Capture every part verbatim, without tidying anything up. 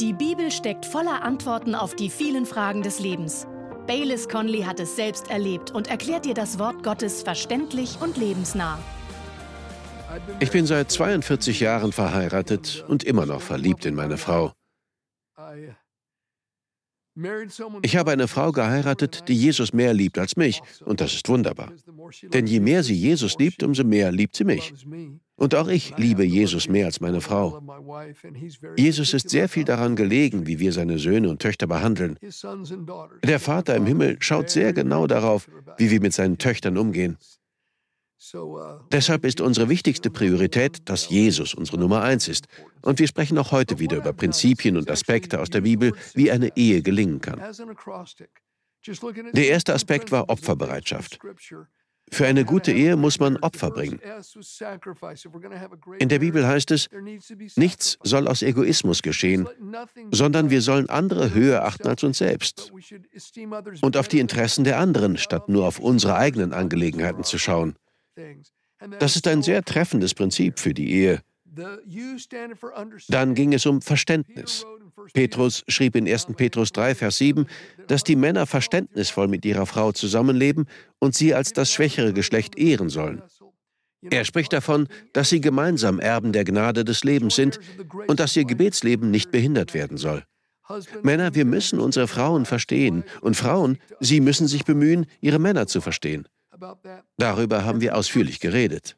Die Bibel steckt voller Antworten auf die vielen Fragen des Lebens. Baylis Conley hat es selbst erlebt und erklärt dir das Wort Gottes verständlich und lebensnah. Ich bin seit zweiundvierzig Jahren verheiratet und immer noch verliebt in meine Frau. Ich habe eine Frau geheiratet, die Jesus mehr liebt als mich, und das ist wunderbar. Denn je mehr sie Jesus liebt, umso mehr liebt sie mich. Und auch ich liebe Jesus mehr als meine Frau. Jesus ist sehr viel daran gelegen, wie wir seine Söhne und Töchter behandeln. Der Vater im Himmel schaut sehr genau darauf, wie wir mit seinen Töchtern umgehen. Deshalb ist unsere wichtigste Priorität, dass Jesus unsere Nummer eins ist. Und wir sprechen auch heute wieder über Prinzipien und Aspekte aus der Bibel, wie eine Ehe gelingen kann. Der erste Aspekt war Opferbereitschaft. Für eine gute Ehe muss man Opfer bringen. In der Bibel heißt es, nichts soll aus Egoismus geschehen, sondern wir sollen andere höher achten als uns selbst und auf die Interessen der anderen, statt nur auf unsere eigenen Angelegenheiten zu schauen. Das ist ein sehr treffendes Prinzip für die Ehe. Dann ging es um Verständnis. Petrus schrieb in erster Petrus drei, Vers sieben, dass die Männer verständnisvoll mit ihrer Frau zusammenleben und sie als das schwächere Geschlecht ehren sollen. Er spricht davon, dass sie gemeinsam Erben der Gnade des Lebens sind und dass ihr Gebetsleben nicht behindert werden soll. Männer, wir müssen unsere Frauen verstehen, und Frauen, sie müssen sich bemühen, ihre Männer zu verstehen. Darüber haben wir ausführlich geredet.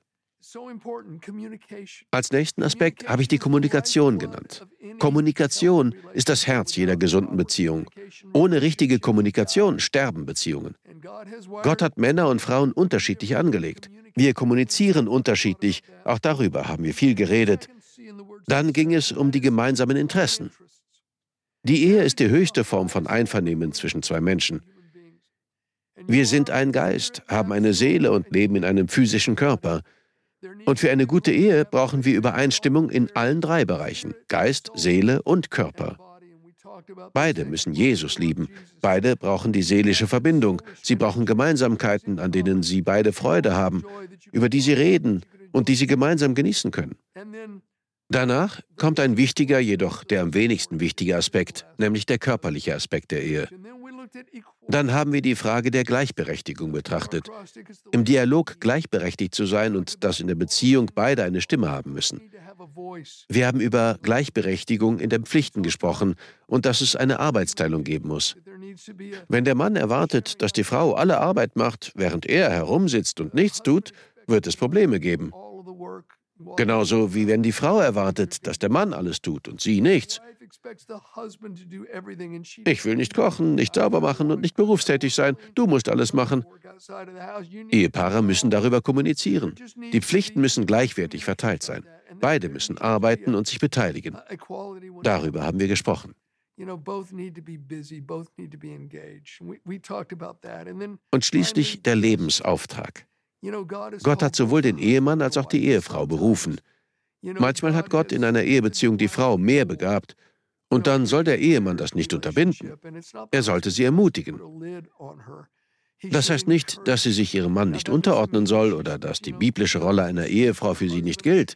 Als nächsten Aspekt habe ich die Kommunikation genannt. Kommunikation ist das Herz jeder gesunden Beziehung. Ohne richtige Kommunikation sterben Beziehungen. Gott hat Männer und Frauen unterschiedlich angelegt. Wir kommunizieren unterschiedlich, auch darüber haben wir viel geredet. Dann ging es um die gemeinsamen Interessen. Die Ehe ist die höchste Form von Einvernehmen zwischen zwei Menschen. Wir sind ein Geist, haben eine Seele und leben in einem physischen Körper. Und für eine gute Ehe brauchen wir Übereinstimmung in allen drei Bereichen: Geist, Seele und Körper. Beide müssen Jesus lieben. Beide brauchen die seelische Verbindung. Sie brauchen Gemeinsamkeiten, an denen sie beide Freude haben, über die sie reden und die sie gemeinsam genießen können. Danach kommt ein wichtiger, jedoch der am wenigsten wichtige Aspekt, nämlich der körperliche Aspekt der Ehe. Dann haben wir die Frage der Gleichberechtigung betrachtet. Im Dialog gleichberechtigt zu sein und dass in der Beziehung beide eine Stimme haben müssen. Wir haben über Gleichberechtigung in den Pflichten gesprochen und dass es eine Arbeitsteilung geben muss. Wenn der Mann erwartet, dass die Frau alle Arbeit macht, während er herumsitzt und nichts tut, wird es Probleme geben. Genauso wie wenn die Frau erwartet, dass der Mann alles tut und sie nichts. Ich will nicht kochen, nicht sauber machen und nicht berufstätig sein. Du musst alles machen. Ehepaare müssen darüber kommunizieren. Die Pflichten müssen gleichwertig verteilt sein. Beide müssen arbeiten und sich beteiligen. Darüber haben wir gesprochen. Und schließlich der Lebensauftrag. Gott hat sowohl den Ehemann als auch die Ehefrau berufen. Manchmal hat Gott in einer Ehebeziehung die Frau mehr begabt, und dann soll der Ehemann das nicht unterbinden. Er sollte sie ermutigen. Das heißt nicht, dass sie sich ihrem Mann nicht unterordnen soll oder dass die biblische Rolle einer Ehefrau für sie nicht gilt.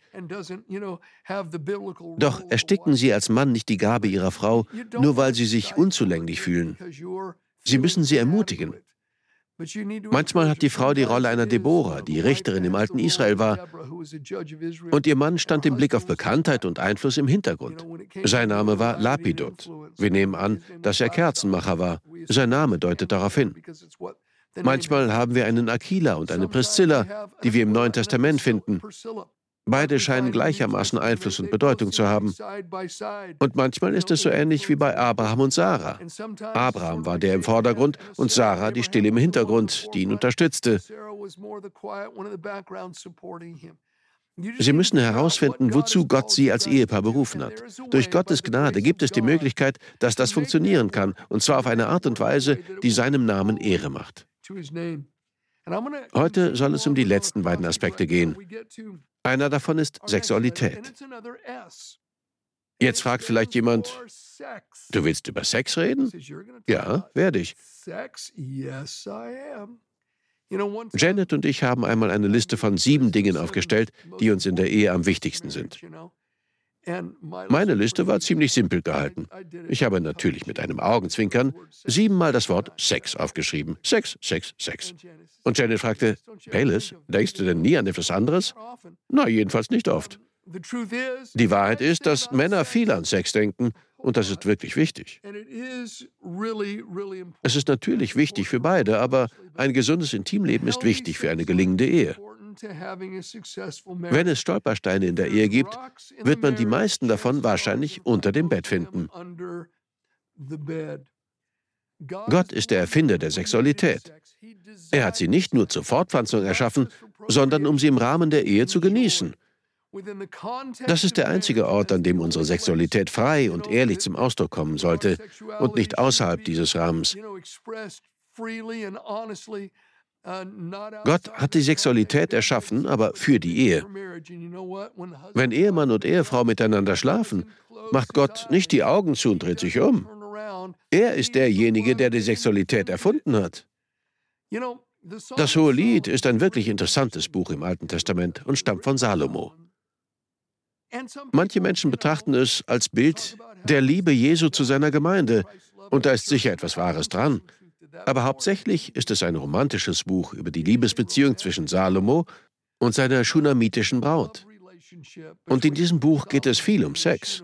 Doch ersticken Sie als Mann nicht die Gabe Ihrer Frau, nur weil Sie sich unzulänglich fühlen. Sie müssen sie ermutigen. Manchmal hat die Frau die Rolle einer Deborah, die Richterin im alten Israel war, und ihr Mann stand im Blick auf Bekanntheit und Einfluss im Hintergrund. Sein Name war Lapidot. Wir nehmen an, dass er Kerzenmacher war. Sein Name deutet darauf hin. Manchmal haben wir einen Aquila und eine Priscilla, die wir im Neuen Testament finden. Beide scheinen gleichermaßen Einfluss und Bedeutung zu haben. Und manchmal ist es so ähnlich wie bei Abraham und Sarah. Abraham war der im Vordergrund und Sarah die Stille im Hintergrund, die ihn unterstützte. Sie müssen herausfinden, wozu Gott sie als Ehepaar berufen hat. Durch Gottes Gnade gibt es die Möglichkeit, dass das funktionieren kann, und zwar auf eine Art und Weise, die seinem Namen Ehre macht. Heute soll es um die letzten beiden Aspekte gehen. Einer davon ist Sexualität. Jetzt fragt vielleicht jemand, du willst über Sex reden? Ja, werde ich. Janet und ich haben einmal eine Liste von sieben Dingen aufgestellt, die uns in der Ehe am wichtigsten sind. Meine Liste war ziemlich simpel gehalten. Ich habe natürlich mit einem Augenzwinkern siebenmal das Wort Sex aufgeschrieben. Sex, Sex, Sex. Und Janet fragte, Baylis, denkst du denn nie an etwas anderes? Na, jedenfalls nicht oft. Die Wahrheit ist, dass Männer viel an Sex denken und das ist wirklich wichtig. Es ist natürlich wichtig für beide, aber ein gesundes Intimleben ist wichtig für eine gelingende Ehe. Wenn es Stolpersteine in der Ehe gibt, wird man die meisten davon wahrscheinlich unter dem Bett finden. Gott ist der Erfinder der Sexualität. Er hat sie nicht nur zur Fortpflanzung erschaffen, sondern um sie im Rahmen der Ehe zu genießen. Das ist der einzige Ort, an dem unsere Sexualität frei und ehrlich zum Ausdruck kommen sollte und nicht außerhalb dieses Rahmens. Gott hat die Sexualität erschaffen, aber für die Ehe. Wenn Ehemann und Ehefrau miteinander schlafen, macht Gott nicht die Augen zu und dreht sich um. Er ist derjenige, der die Sexualität erfunden hat. Das Hohelied ist ein wirklich interessantes Buch im Alten Testament und stammt von Salomo. Manche Menschen betrachten es als Bild der Liebe Jesu zu seiner Gemeinde, und da ist sicher etwas Wahres dran. Aber hauptsächlich ist es ein romantisches Buch über die Liebesbeziehung zwischen Salomo und seiner schunamitischen Braut. Und in diesem Buch geht es viel um Sex.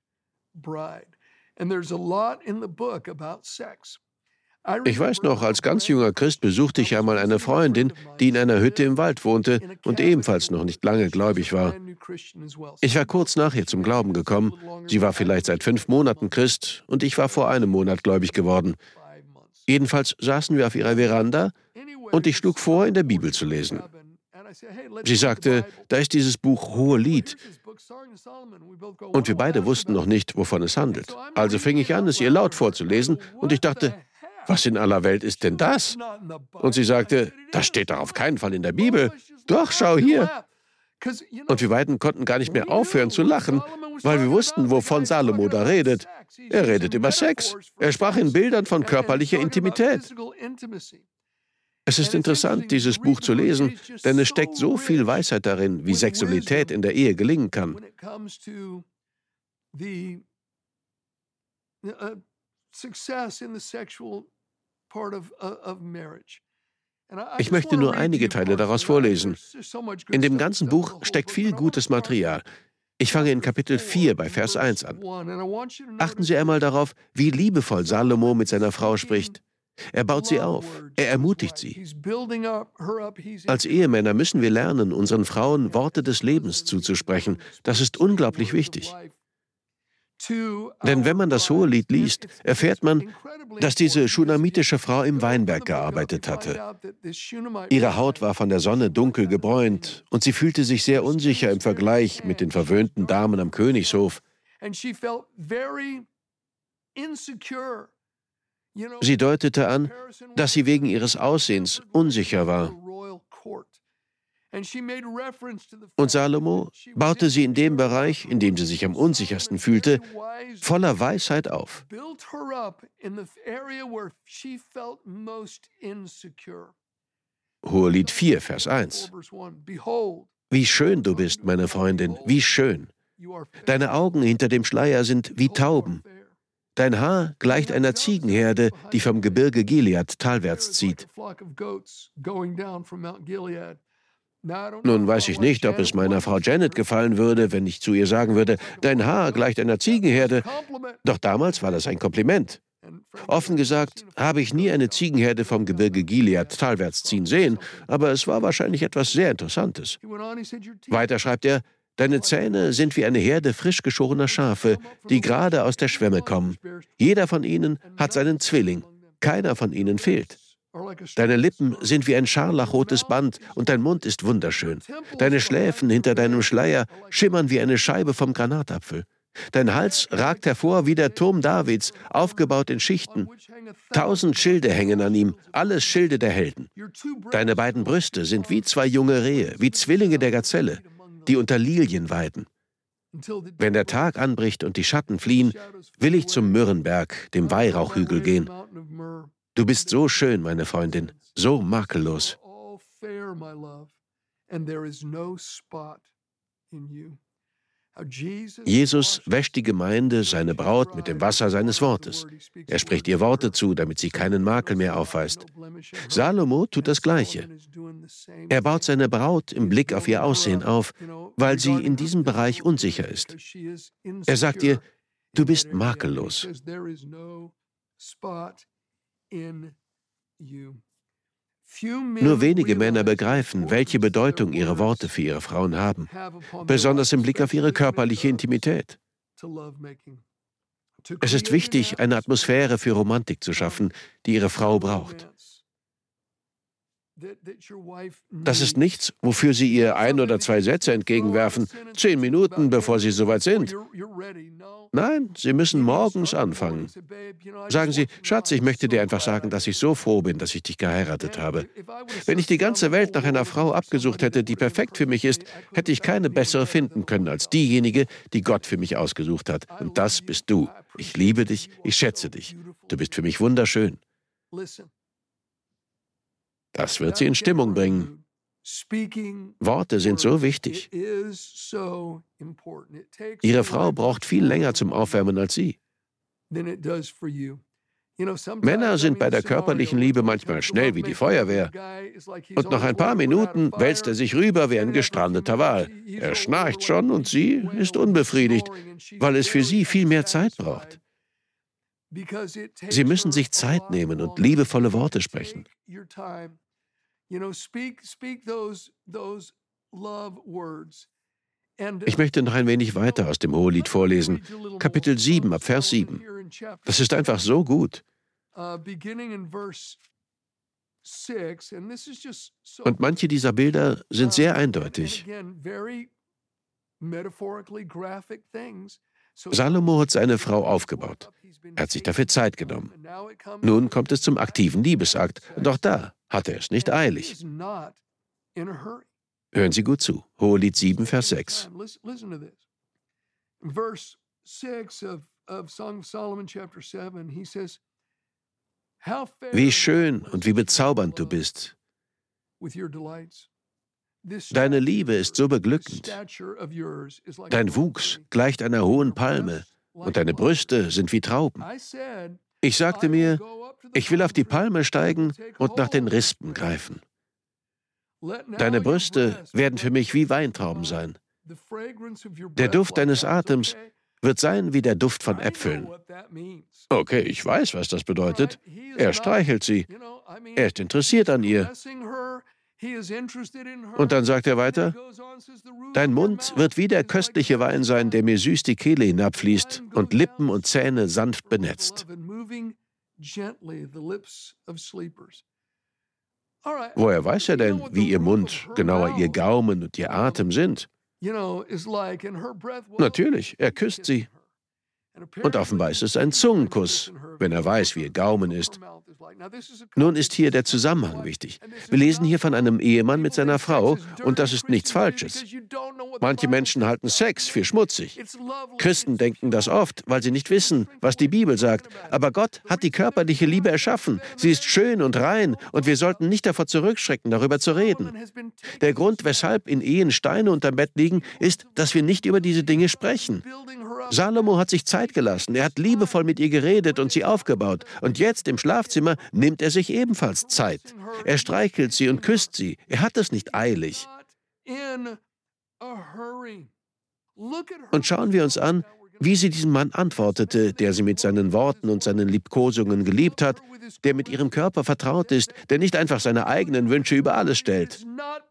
Ich weiß noch, als ganz junger Christ besuchte ich einmal eine Freundin, die in einer Hütte im Wald wohnte und ebenfalls noch nicht lange gläubig war. Ich war kurz nach ihr zum Glauben gekommen. Sie war vielleicht seit fünf Monaten Christ und ich war vor einem Monat gläubig geworden. Jedenfalls saßen wir auf ihrer Veranda und ich schlug vor, in der Bibel zu lesen. Sie sagte, da ist dieses Buch Hohelied. Und wir beide wussten noch nicht, wovon es handelt. Also fing ich an, es ihr laut vorzulesen und ich dachte, was in aller Welt ist denn das? Und sie sagte, das steht doch auf keinen Fall in der Bibel. Doch, schau hier. Und wir beiden konnten gar nicht mehr aufhören zu lachen, weil wir wussten, wovon Salomo da redet. Er redet über Sex. Er sprach in Bildern von körperlicher Intimität. Es ist interessant, dieses Buch zu lesen, denn es steckt so viel Weisheit darin, wie Sexualität in der Ehe gelingen kann. Ich möchte nur einige Teile daraus vorlesen. In dem ganzen Buch steckt viel gutes Material. Ich fange in Kapitel vier bei Vers eins an. Achten Sie einmal darauf, wie liebevoll Salomo mit seiner Frau spricht. Er baut sie auf, er ermutigt sie. Als Ehemänner müssen wir lernen, unseren Frauen Worte des Lebens zuzusprechen. Das ist unglaublich wichtig. Denn wenn man das Hohelied liest, erfährt man, dass diese schunamitische Frau im Weinberg gearbeitet hatte. Ihre Haut war von der Sonne dunkel gebräunt und sie fühlte sich sehr unsicher im Vergleich mit den verwöhnten Damen am Königshof. Sie deutete an, dass sie wegen ihres Aussehens unsicher war. Und Salomo baute sie in dem Bereich, in dem sie sich am unsichersten fühlte, voller Weisheit auf. Hohelied vier, Vers eins. Wie schön du bist, meine Freundin, wie schön. Deine Augen hinter dem Schleier sind wie Tauben. Dein Haar gleicht einer Ziegenherde, die vom Gebirge Gilead talwärts zieht. Nun weiß ich nicht, ob es meiner Frau Janet gefallen würde, wenn ich zu ihr sagen würde, dein Haar gleicht einer Ziegenherde. Doch damals war das ein Kompliment. Offen gesagt habe ich nie eine Ziegenherde vom Gebirge Gilead talwärts ziehen sehen, aber es war wahrscheinlich etwas sehr Interessantes. Weiter schreibt er, deine Zähne sind wie eine Herde frisch geschorener Schafe, die gerade aus der Schwemme kommen. Jeder von ihnen hat seinen Zwilling, keiner von ihnen fehlt. Deine Lippen sind wie ein scharlachrotes Band und dein Mund ist wunderschön. Deine Schläfen hinter deinem Schleier schimmern wie eine Scheibe vom Granatapfel. Dein Hals ragt hervor wie der Turm Davids, aufgebaut in Schichten. Tausend Schilde hängen an ihm, alles Schilde der Helden. Deine beiden Brüste sind wie zwei junge Rehe, wie Zwillinge der Gazelle, die unter Lilien weiden. Wenn der Tag anbricht und die Schatten fliehen, will ich zum Myrrenberg, dem Weihrauchhügel, gehen. Du bist so schön, meine Freundin, so makellos. Jesus wäscht die Gemeinde, seine Braut, mit dem Wasser seines Wortes. Er spricht ihr Worte zu, damit sie keinen Makel mehr aufweist. Salomo tut das Gleiche. Er baut seine Braut im Blick auf ihr Aussehen auf, weil sie in diesem Bereich unsicher ist. Er sagt ihr, du bist makellos. Nur wenige Männer begreifen, welche Bedeutung ihre Worte für ihre Frauen haben, besonders im Blick auf ihre körperliche Intimität. Es ist wichtig, eine Atmosphäre für Romantik zu schaffen, die ihre Frau braucht. Das ist nichts, wofür Sie ihr ein oder zwei Sätze entgegenwerfen, zehn Minuten, bevor Sie soweit sind. Nein, Sie müssen morgens anfangen. Sagen Sie, Schatz, ich möchte dir einfach sagen, dass ich so froh bin, dass ich dich geheiratet habe. Wenn ich die ganze Welt nach einer Frau abgesucht hätte, die perfekt für mich ist, hätte ich keine bessere finden können als diejenige, die Gott für mich ausgesucht hat. Und das bist du. Ich liebe dich, ich schätze dich. Du bist für mich wunderschön. Das wird sie in Stimmung bringen. Worte sind so wichtig. Ihre Frau braucht viel länger zum Aufwärmen als Sie. Männer sind bei der körperlichen Liebe manchmal schnell wie die Feuerwehr. Und nach ein paar Minuten wälzt er sich rüber wie ein gestrandeter Wal. Er schnarcht schon und sie ist unbefriedigt, weil es für sie viel mehr Zeit braucht. Sie müssen sich Zeit nehmen und liebevolle Worte sprechen. Ich möchte noch ein wenig weiter aus dem Hohelied vorlesen. Kapitel sieben, ab Vers sieben. Das ist einfach so gut. Und manche dieser Bilder sind sehr eindeutig. Salomo hat seine Frau aufgebaut. Er hat sich dafür Zeit genommen. Nun kommt es zum aktiven Liebesakt. Und auch da hat er es nicht eilig. Hören Sie gut zu. Hohelied sieben, Vers sechs. Wie schön und wie bezaubernd du bist. Deine Liebe ist so beglückend. Dein Wuchs gleicht einer hohen Palme und deine Brüste sind wie Trauben. Ich sagte mir, ich will auf die Palme steigen und nach den Rispen greifen. Deine Brüste werden für mich wie Weintrauben sein. Der Duft deines Atems wird sein wie der Duft von Äpfeln. Okay, ich weiß, was das bedeutet. Er streichelt sie. Er ist interessiert an ihr. Und dann sagt er weiter, dein Mund wird wie der köstliche Wein sein, der mir süß die Kehle hinabfließt und Lippen und Zähne sanft benetzt. Woher weiß er denn, wie ihr Mund, genauer ihr Gaumen und ihr Atem sind? Natürlich, er küsst sie. Und offenbar ist es ein Zungenkuss, wenn er weiß, wie ihr Gaumen ist. Nun ist hier der Zusammenhang wichtig. Wir lesen hier von einem Ehemann mit seiner Frau und das ist nichts Falsches. Manche Menschen halten Sex für schmutzig. Christen denken das oft, weil sie nicht wissen, was die Bibel sagt. Aber Gott hat die körperliche Liebe erschaffen. Sie ist schön und rein und wir sollten nicht davor zurückschrecken, darüber zu reden. Der Grund, weshalb in Ehen Steine unterm Bett liegen, ist, dass wir nicht über diese Dinge sprechen. Salomo hat sich Zeit gelassen, er hat liebevoll mit ihr geredet und sie aufgebaut. Und jetzt im Schlafzimmer nimmt er sich ebenfalls Zeit. Er streichelt sie und küsst sie. Er hat es nicht eilig. Und schauen wir uns an, wie sie diesem Mann antwortete, der sie mit seinen Worten und seinen Liebkosungen geliebt hat, der mit ihrem Körper vertraut ist, der nicht einfach seine eigenen Wünsche über alles stellt.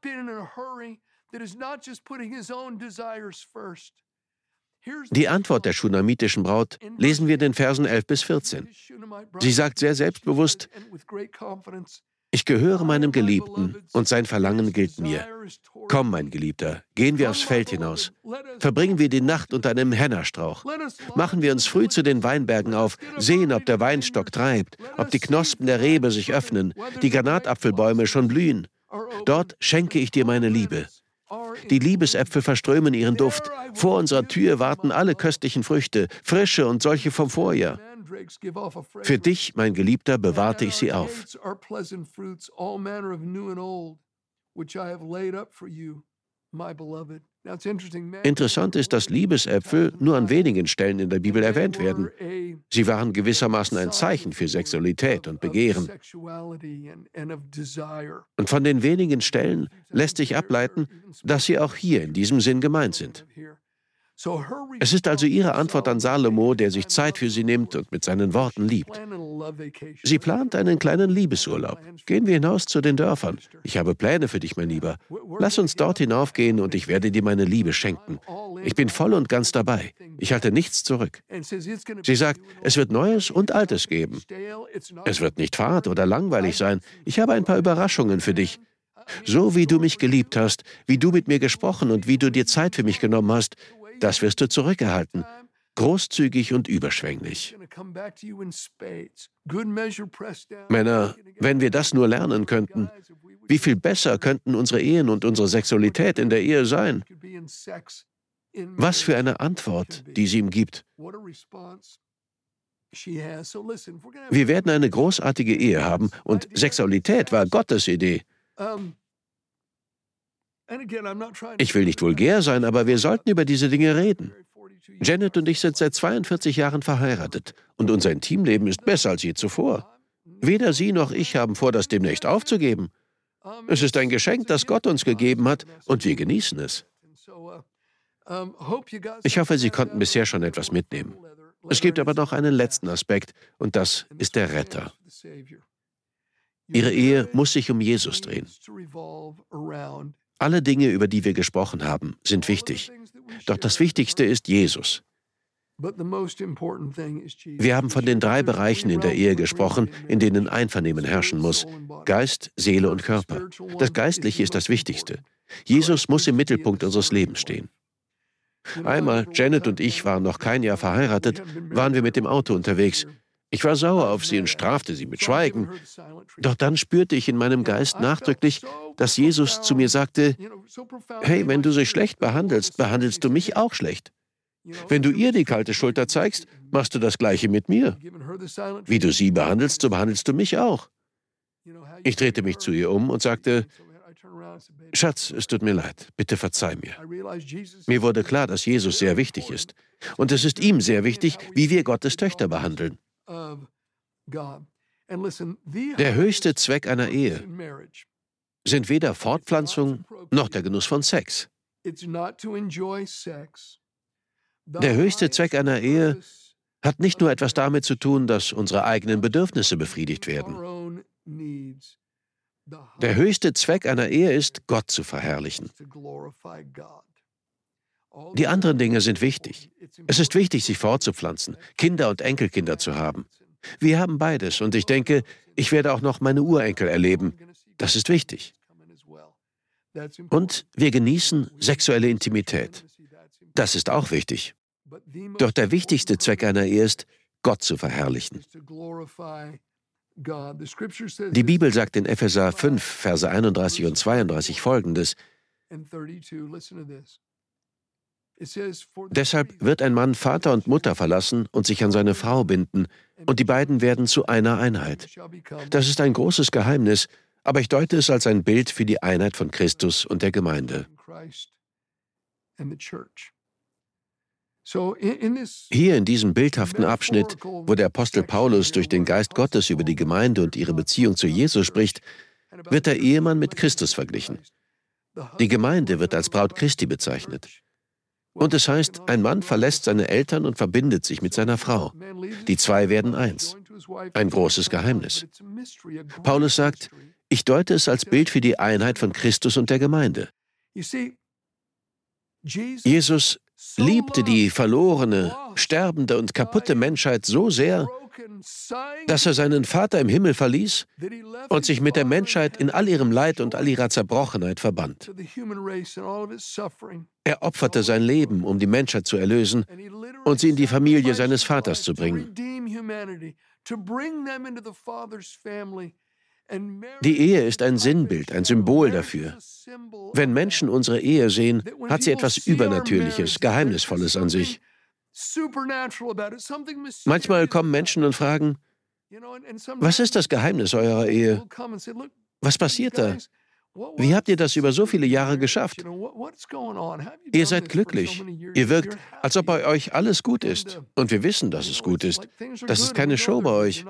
Die Antwort der schunamitischen Braut lesen wir in den Versen elf bis vierzehn. Sie sagt sehr selbstbewusst, ich gehöre meinem Geliebten und sein Verlangen gilt mir. Komm, mein Geliebter, gehen wir aufs Feld hinaus. Verbringen wir die Nacht unter einem Hennerstrauch. Machen wir uns früh zu den Weinbergen auf, sehen, ob der Weinstock treibt, ob die Knospen der Rebe sich öffnen, die Granatapfelbäume schon blühen. Dort schenke ich dir meine Liebe. Die Liebesäpfel verströmen ihren Duft. Vor unserer Tür warten alle köstlichen Früchte, frische und solche vom Vorjahr. Für dich, mein Geliebter, bewahrte ich sie auf. Interessant ist, dass Liebesäpfel nur an wenigen Stellen in der Bibel erwähnt werden. Sie waren gewissermaßen ein Zeichen für Sexualität und Begehren. Und von den wenigen Stellen lässt sich ableiten, dass sie auch hier in diesem Sinn gemeint sind. Es ist also ihre Antwort an Salomo, der sich Zeit für sie nimmt und mit seinen Worten liebt. Sie plant einen kleinen Liebesurlaub. Gehen wir hinaus zu den Dörfern. Ich habe Pläne für dich, mein Lieber. Lass uns dort hinaufgehen und ich werde dir meine Liebe schenken. Ich bin voll und ganz dabei. Ich halte nichts zurück. Sie sagt, es wird Neues und Altes geben. Es wird nicht fad oder langweilig sein. Ich habe ein paar Überraschungen für dich. So wie du mich geliebt hast, wie du mit mir gesprochen und wie du dir Zeit für mich genommen hast, das wirst du zurückerhalten. Großzügig und überschwänglich. Männer, wenn wir das nur lernen könnten, wie viel besser könnten unsere Ehen und unsere Sexualität in der Ehe sein? Was für eine Antwort, die sie ihm gibt. Wir werden eine großartige Ehe haben und Sexualität war Gottes Idee. Ich will nicht vulgär sein, aber wir sollten über diese Dinge reden. Janet und ich sind seit zweiundvierzig Jahren verheiratet und unser Intimleben ist besser als je zuvor. Weder sie noch ich haben vor, das demnächst aufzugeben. Es ist ein Geschenk, das Gott uns gegeben hat und wir genießen es. Ich hoffe, Sie konnten bisher schon etwas mitnehmen. Es gibt aber noch einen letzten Aspekt und das ist der Retter. Ihre Ehe muss sich um Jesus drehen. Alle Dinge, über die wir gesprochen haben, sind wichtig. Doch das Wichtigste ist Jesus. Wir haben von den drei Bereichen in der Ehe gesprochen, in denen Einvernehmen herrschen muss: Geist, Seele und Körper. Das Geistliche ist das Wichtigste. Jesus muss im Mittelpunkt unseres Lebens stehen. Einmal, Janet und ich waren noch kein Jahr verheiratet, waren wir mit dem Auto unterwegs. Ich war sauer auf sie und strafte sie mit Schweigen. Doch dann spürte ich in meinem Geist nachdrücklich, dass Jesus zu mir sagte, hey, wenn du sie schlecht behandelst, behandelst du mich auch schlecht. Wenn du ihr die kalte Schulter zeigst, machst du das Gleiche mit mir. Wie du sie behandelst, so behandelst du mich auch. Ich drehte mich zu ihr um und sagte, Schatz, es tut mir leid, bitte verzeih mir. Mir wurde klar, dass Jesus sehr wichtig ist. Und es ist ihm sehr wichtig, wie wir Gottes Töchter behandeln. Der höchste Zweck einer Ehe sind weder Fortpflanzung noch der Genuss von Sex. Der höchste Zweck einer Ehe hat nicht nur etwas damit zu tun, dass unsere eigenen Bedürfnisse befriedigt werden. Der höchste Zweck einer Ehe ist, Gott zu verherrlichen. Die anderen Dinge sind wichtig. Es ist wichtig, sich fortzupflanzen, Kinder und Enkelkinder zu haben. Wir haben beides und ich denke, ich werde auch noch meine Urenkel erleben. Das ist wichtig. Und wir genießen sexuelle Intimität. Das ist auch wichtig. Doch der wichtigste Zweck einer Ehe ist, Gott zu verherrlichen. Die Bibel sagt in Epheser fünf, Verse einunddreißig und zweiunddreißig Folgendes: Deshalb wird ein Mann Vater und Mutter verlassen und sich an seine Frau binden, und die beiden werden zu einer Einheit. Das ist ein großes Geheimnis, aber ich deute es als ein Bild für die Einheit von Christus und der Gemeinde. Hier in diesem bildhaften Abschnitt, wo der Apostel Paulus durch den Geist Gottes über die Gemeinde und ihre Beziehung zu Jesus spricht, wird der Ehemann mit Christus verglichen. Die Gemeinde wird als Braut Christi bezeichnet. Und es heißt, ein Mann verlässt seine Eltern und verbindet sich mit seiner Frau. Die zwei werden eins. Ein großes Geheimnis. Paulus sagt, ich deute es als Bild für die Einheit von Christus und der Gemeinde. Jesus liebte die verlorene, sterbende und kaputte Menschheit so sehr, dass er seinen Vater im Himmel verließ und sich mit der Menschheit in all ihrem Leid und all ihrer Zerbrochenheit verband. Er opferte sein Leben, um die Menschheit zu erlösen und sie in die Familie seines Vaters zu bringen. Die Ehe ist ein Sinnbild, ein Symbol dafür. Wenn Menschen unsere Ehe sehen, hat sie etwas Übernatürliches, Geheimnisvolles an sich. Manchmal kommen Menschen und fragen, was ist das Geheimnis eurer Ehe? Was passiert da? Wie habt ihr das über so viele Jahre geschafft? Ihr seid glücklich. Ihr wirkt, als ob bei euch alles gut ist. Und wir wissen, dass es gut ist. Das ist keine Show bei euch.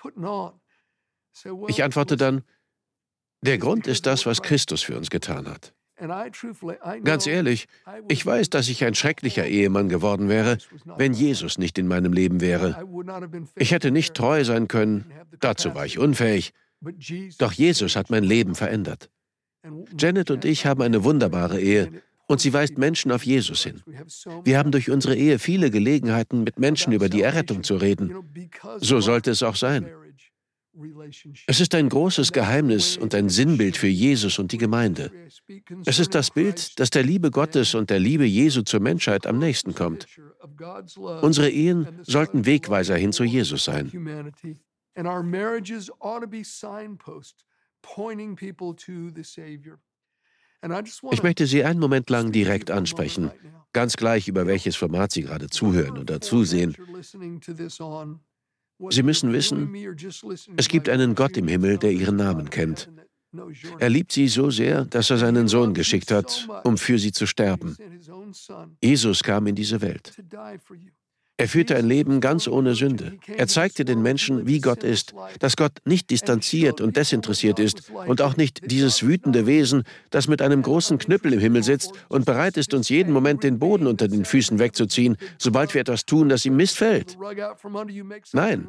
Ich antworte dann, der Grund ist das, was Christus für uns getan hat. Ganz ehrlich, ich weiß, dass ich ein schrecklicher Ehemann geworden wäre, wenn Jesus nicht in meinem Leben wäre. Ich hätte nicht treu sein können, dazu war ich unfähig. Doch Jesus hat mein Leben verändert. Janet und ich haben eine wunderbare Ehe und sie weist Menschen auf Jesus hin. Wir haben durch unsere Ehe viele Gelegenheiten, mit Menschen über die Errettung zu reden. So sollte es auch sein. Es ist ein großes Geheimnis und ein Sinnbild für Jesus und die Gemeinde. Es ist das Bild, das der Liebe Gottes und der Liebe Jesu zur Menschheit am nächsten kommt. Unsere Ehen sollten Wegweiser hin zu Jesus sein. Ich möchte Sie einen Moment lang direkt ansprechen, ganz gleich, über welches Format Sie gerade zuhören oder zusehen. Sie müssen wissen, es gibt einen Gott im Himmel, der Ihren Namen kennt. Er liebt Sie so sehr, dass er seinen Sohn geschickt hat, um für Sie zu sterben. Jesus kam in diese Welt. Er führte ein Leben ganz ohne Sünde. Er zeigte den Menschen, wie Gott ist, dass Gott nicht distanziert und desinteressiert ist und auch nicht dieses wütende Wesen, das mit einem großen Knüppel im Himmel sitzt und bereit ist, uns jeden Moment den Boden unter den Füßen wegzuziehen, sobald wir etwas tun, das ihm missfällt. Nein.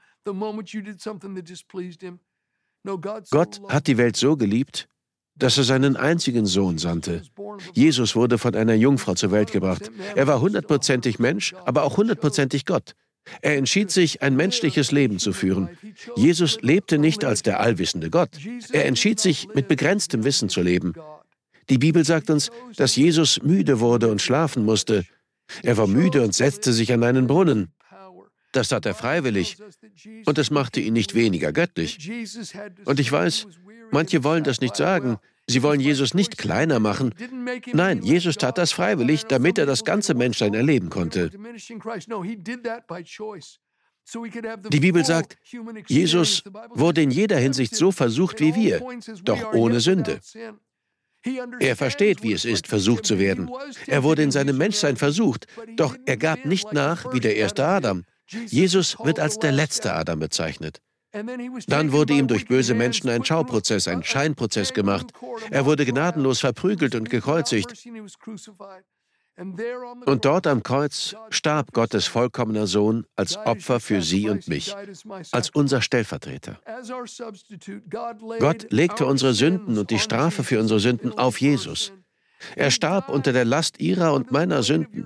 Gott hat die Welt so geliebt, dass er seinen einzigen Sohn sandte. Jesus wurde von einer Jungfrau zur Welt gebracht. Er war hundertprozentig Mensch, aber auch hundertprozentig Gott. Er entschied sich, ein menschliches Leben zu führen. Jesus lebte nicht als der allwissende Gott. Er entschied sich, mit begrenztem Wissen zu leben. Die Bibel sagt uns, dass Jesus müde wurde und schlafen musste. Er war müde und setzte sich an einen Brunnen. Das tat er freiwillig. Und es machte ihn nicht weniger göttlich. Und ich weiß, manche wollen das nicht sagen. Sie wollen Jesus nicht kleiner machen. Nein, Jesus tat das freiwillig, damit er das ganze Menschsein erleben konnte. Die Bibel sagt, Jesus wurde in jeder Hinsicht so versucht wie wir, doch ohne Sünde. Er versteht, wie es ist, versucht zu werden. Er wurde in seinem Menschsein versucht, doch er gab nicht nach wie der erste Adam. Jesus wird als der letzte Adam bezeichnet. Dann wurde ihm durch böse Menschen ein Schauprozess, ein Scheinprozess gemacht. Er wurde gnadenlos verprügelt und gekreuzigt. Und dort am Kreuz starb Gottes vollkommener Sohn als Opfer für Sie und mich, als unser Stellvertreter. Gott legte unsere Sünden und die Strafe für unsere Sünden auf Jesus. Er starb unter der Last Ihrer und meiner Sünden.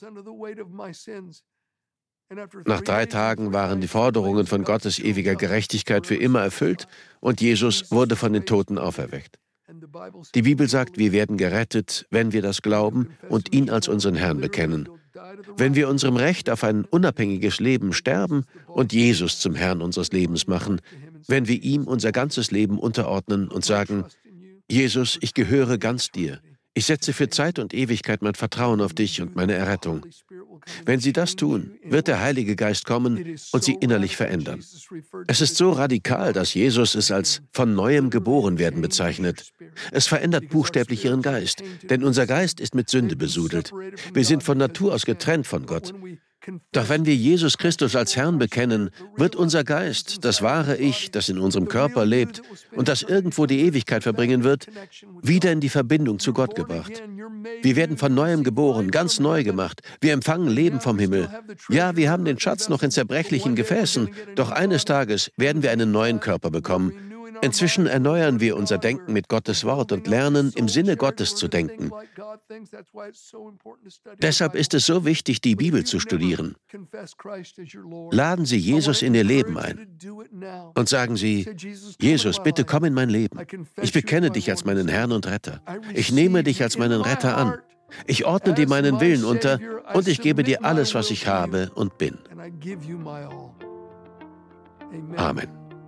Nach drei Tagen waren die Forderungen von Gottes ewiger Gerechtigkeit für immer erfüllt und Jesus wurde von den Toten auferweckt. Die Bibel sagt, wir werden gerettet, wenn wir das glauben und ihn als unseren Herrn bekennen. Wenn wir unserem Recht auf ein unabhängiges Leben sterben und Jesus zum Herrn unseres Lebens machen, wenn wir ihm unser ganzes Leben unterordnen und sagen, Jesus, ich gehöre ganz dir. Ich setze für Zeit und Ewigkeit mein Vertrauen auf dich und meine Errettung. Wenn Sie das tun, wird der Heilige Geist kommen und Sie innerlich verändern. Es ist so radikal, dass Jesus es als von neuem geboren werden bezeichnet. Es verändert buchstäblich Ihren Geist, denn unser Geist ist mit Sünde besudelt. Wir sind von Natur aus getrennt von Gott. Doch wenn wir Jesus Christus als Herrn bekennen, wird unser Geist, das wahre Ich, das in unserem Körper lebt und das irgendwo die Ewigkeit verbringen wird, wieder in die Verbindung zu Gott gebracht. Wir werden von Neuem geboren, ganz neu gemacht. Wir empfangen Leben vom Himmel. Ja, wir haben den Schatz noch in zerbrechlichen Gefäßen, doch eines Tages werden wir einen neuen Körper bekommen. Inzwischen erneuern wir unser Denken mit Gottes Wort und lernen, im Sinne Gottes zu denken. Deshalb ist es so wichtig, die Bibel zu studieren. Laden Sie Jesus in Ihr Leben ein und sagen Sie, Jesus, bitte komm in mein Leben. Ich bekenne dich als meinen Herrn und Retter. Ich nehme dich als meinen Retter an. Ich ordne dir meinen Willen unter und ich gebe dir alles, was ich habe und bin. Amen.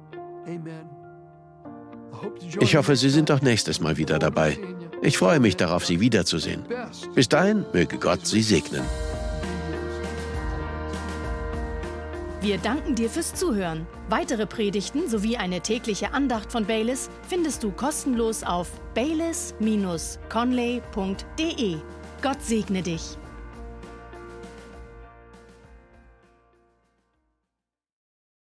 Ich hoffe, Sie sind auch nächstes Mal wieder dabei. Ich freue mich darauf, Sie wiederzusehen. Bis dahin möge Gott Sie segnen. Wir danken dir fürs Zuhören. Weitere Predigten sowie eine tägliche Andacht von Baylis findest du kostenlos auf baylis Bindestrich conley punkt de. Gott segne dich.